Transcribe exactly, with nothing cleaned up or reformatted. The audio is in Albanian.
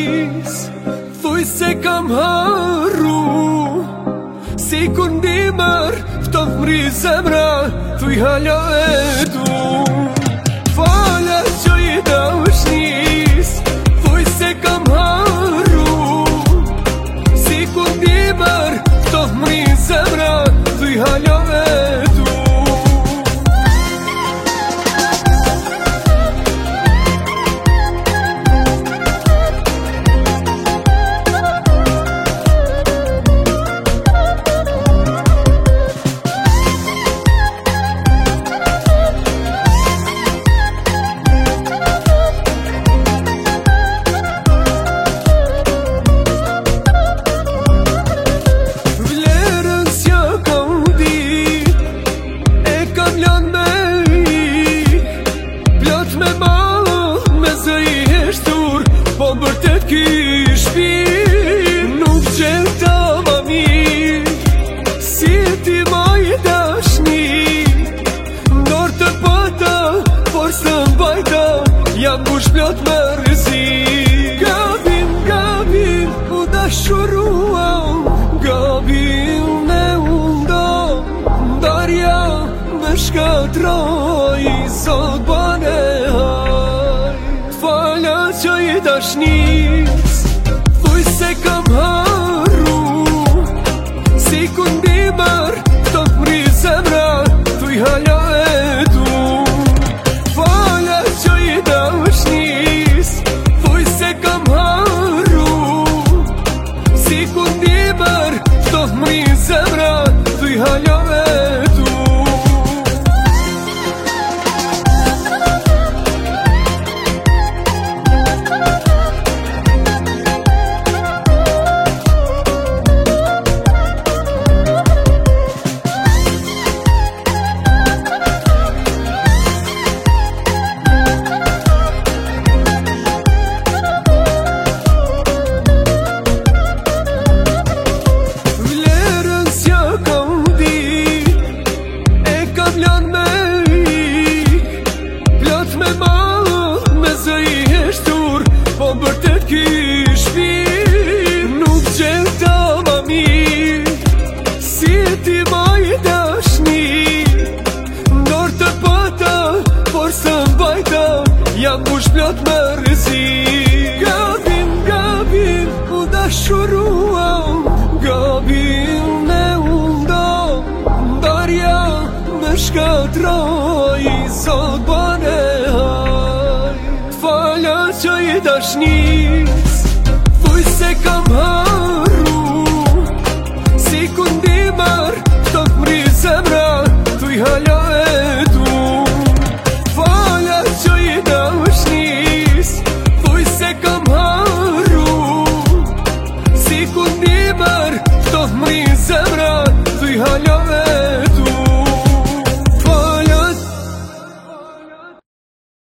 dashnis, thuj se kam harru. Si kur ndimër, ftof mri zemra, thuj hala e du. Fala që i dashnis, thuj se kam harru. Si kur ndimër, ftof mri zemra, thuj hala e du. Po bërtet kish pi, nuk qelta ma mirë, si ti ma i dashni. Ndor të pata, por së mbajta, jam kush plot me rëzi. Gabim, gabim, u dashurua, gabim me unda, ndarja me shkatroj, sot bane haj. Fala që i dashnis, thuj se kam harru. Si ku ndimër, ftof mri zemra, thuj hala e du. Fala që i dashnis, thuj se kam harru. Si ku ndimër, ftof mri zemra, thuj hala e du. Po bërtet kish pi, nuk qelta ma mirë, si ti ma i dashni. Ndor të pata, por së mbajta, jam kush plot me rëzi. Gabim, gabim, u dashurua, gabim me unda, ndarja me shkatroj, sot bane haj. Fala që i dashnis, thuj se kam